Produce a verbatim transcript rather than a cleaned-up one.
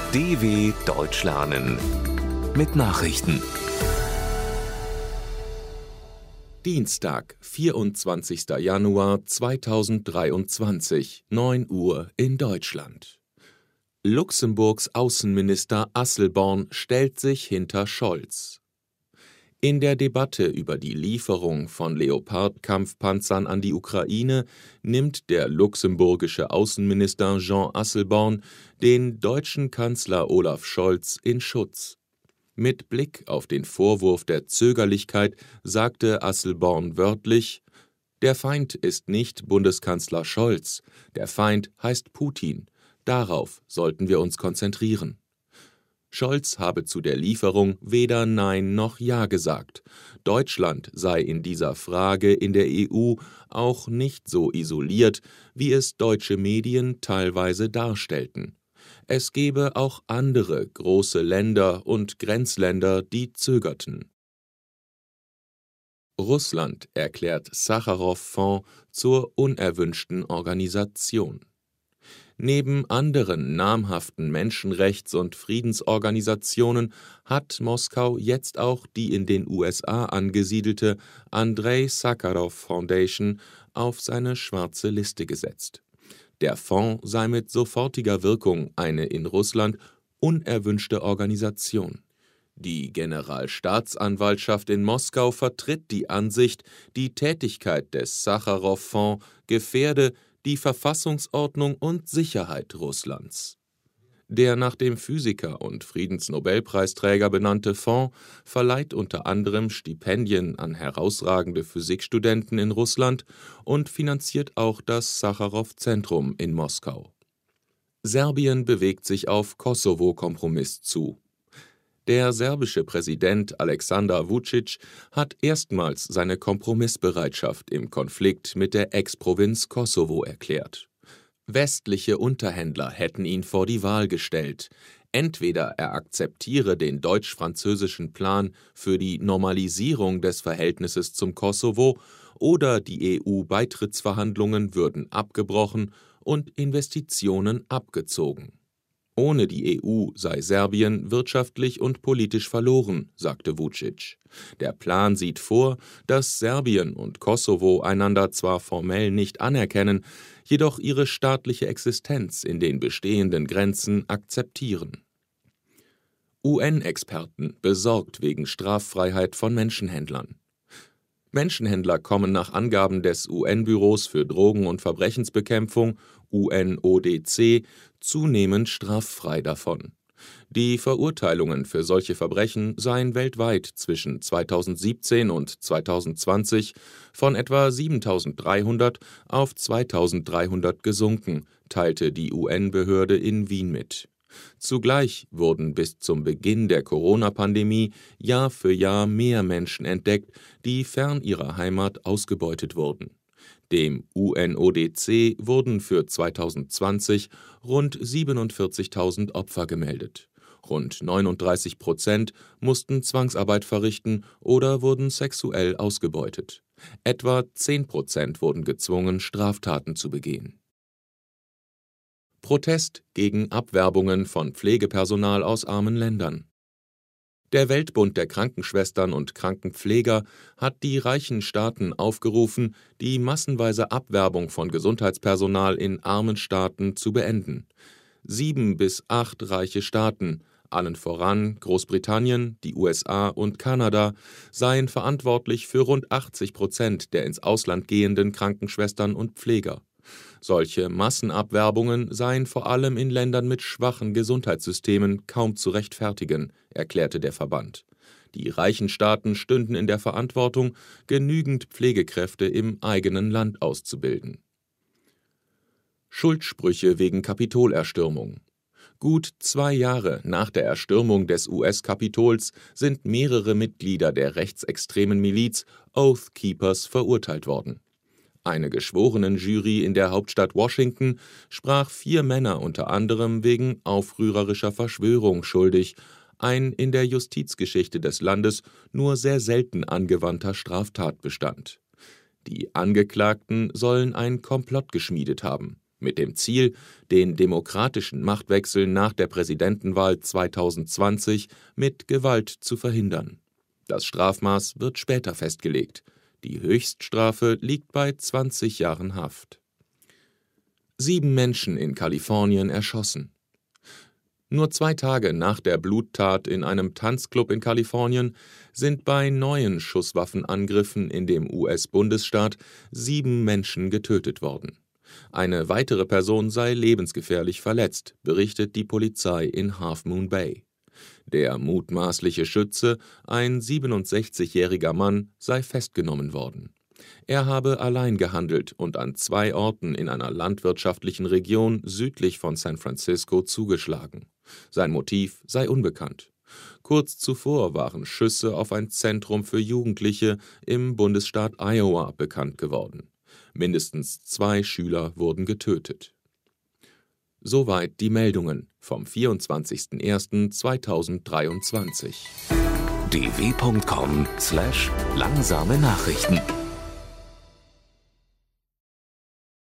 D W Deutsch lernen mit Nachrichten. Dienstag, vierundzwanzigster Januar zweitausenddreiundzwanzig, neun Uhr in Deutschland. Luxemburgs Außenminister Asselborn stellt sich hinter Scholz. In der Debatte über die Lieferung von Leopard-Kampfpanzern an die Ukraine nimmt der luxemburgische Außenminister Jean Asselborn den deutschen Kanzler Olaf Scholz in Schutz. Mit Blick auf den Vorwurf der Zögerlichkeit sagte Asselborn wörtlich: Der Feind ist nicht Bundeskanzler Scholz, der Feind heißt Putin. Darauf sollten wir uns konzentrieren. Scholz habe zu der Lieferung weder Nein noch Ja gesagt. Deutschland sei in dieser Frage in der E U auch nicht so isoliert, wie es deutsche Medien teilweise darstellten. Es gebe auch andere große Länder und Grenzländer, die zögerten. Russland erklärt Sacharow-Fonds zur unerwünschten Organisation. Neben anderen namhaften Menschenrechts- und Friedensorganisationen hat Moskau jetzt auch die in den U S A angesiedelte Andrei Sakharow Foundation auf seine schwarze Liste gesetzt. Der Fonds sei mit sofortiger Wirkung eine in Russland unerwünschte Organisation. Die Generalstaatsanwaltschaft in Moskau vertritt die Ansicht, die Tätigkeit des Sacharow-Fonds gefährde die Verfassungsordnung und Sicherheit Russlands. Der nach dem Physiker und Friedensnobelpreisträger benannte Fonds verleiht unter anderem Stipendien an herausragende Physikstudenten in Russland und finanziert auch das Sacharow-Zentrum in Moskau. Serbien bewegt sich auf Kosovo-Kompromiss zu. Der serbische Präsident Aleksandar Vučić hat erstmals seine Kompromissbereitschaft im Konflikt mit der Ex-Provinz Kosovo erklärt. Westliche Unterhändler hätten ihn vor die Wahl gestellt. Entweder er akzeptiere den deutsch-französischen Plan für die Normalisierung des Verhältnisses zum Kosovo oder die E U-Beitrittsverhandlungen würden abgebrochen und Investitionen abgezogen. Ohne die E U sei Serbien wirtschaftlich und politisch verloren, sagte Vučić. Der Plan sieht vor, dass Serbien und Kosovo einander zwar formell nicht anerkennen, jedoch ihre staatliche Existenz in den bestehenden Grenzen akzeptieren. U N-Experten besorgt wegen Straffreiheit von Menschenhändlern. Menschenhändler kommen nach Angaben des U N-Büros für Drogen- und Verbrechensbekämpfung U N O D C zunehmend straffrei davon. Die Verurteilungen für solche Verbrechen seien weltweit zwischen zweitausendsiebzehn und zweitausendzwanzig von etwa siebentausenddreihundert auf zweitausenddreihundert gesunken, teilte die U N-Behörde in Wien mit. Zugleich wurden bis zum Beginn der Corona-Pandemie Jahr für Jahr mehr Menschen entdeckt, die fern ihrer Heimat ausgebeutet wurden. Dem U N O D C wurden für zweitausendzwanzig rund siebenundvierzigtausend Opfer gemeldet. Rund neununddreißig Prozent mussten Zwangsarbeit verrichten oder wurden sexuell ausgebeutet. Etwa zehn Prozent wurden gezwungen, Straftaten zu begehen. Protest gegen Abwerbungen von Pflegepersonal aus armen Ländern. Der Weltbund der Krankenschwestern und Krankenpfleger hat die reichen Staaten aufgerufen, die massenweise Abwerbung von Gesundheitspersonal in armen Staaten zu beenden. Sieben bis acht reiche Staaten, allen voran Großbritannien, die U S A und Kanada, seien verantwortlich für rund achtzig Prozent der ins Ausland gehenden Krankenschwestern und Pfleger. Solche Massenabwerbungen seien vor allem in Ländern mit schwachen Gesundheitssystemen kaum zu rechtfertigen, erklärte der Verband. Die reichen Staaten stünden in der Verantwortung, genügend Pflegekräfte im eigenen Land auszubilden. Schuldsprüche wegen Kapitolerstürmung. Gut zwei Jahre nach der Erstürmung des U S-Kapitols sind mehrere Mitglieder der rechtsextremen Miliz Oath Keepers verurteilt worden. Eine Geschworenenjury in der Hauptstadt Washington sprach vier Männer unter anderem wegen aufrührerischer Verschwörung schuldig, ein in der Justizgeschichte des Landes nur sehr selten angewandter Straftatbestand. Die Angeklagten sollen ein Komplott geschmiedet haben. mit dem Ziel, den demokratischen Machtwechsel nach der Präsidentenwahl zweitausendzwanzig mit Gewalt zu verhindern. Das Strafmaß wird später festgelegt. Die Höchststrafe liegt bei zwanzig Jahren Haft. Sieben Menschen in Kalifornien erschossen. Nur zwei Tage nach der Bluttat in einem Tanzclub in Kalifornien sind bei neuen Schusswaffenangriffen in dem U S-Bundesstaat sieben Menschen getötet worden. Eine weitere Person sei lebensgefährlich verletzt, berichtet die Polizei in Half Moon Bay. Der mutmaßliche Schütze, ein siebenundsechzigjähriger Mann, sei festgenommen worden. Er habe allein gehandelt und an zwei Orten in einer landwirtschaftlichen Region südlich von San Francisco zugeschlagen. Sein Motiv sei unbekannt. Kurz zuvor waren Schüsse auf ein Zentrum für Jugendliche im Bundesstaat Iowa bekannt geworden. Mindestens zwei Schüler wurden getötet. Soweit die Meldungen vom vierundzwanzigsten ersten zweitausenddreiundzwanzig. d w punkt com slash langsame Nachrichten